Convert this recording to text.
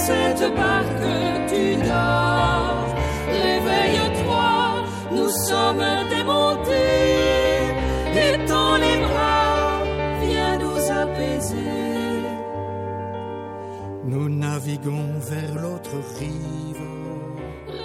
cette barque tu dors. Réveille-toi, nous sommes démontés, et dans les bras, viens nous apaiser. Nous naviguons vers l'autre rive.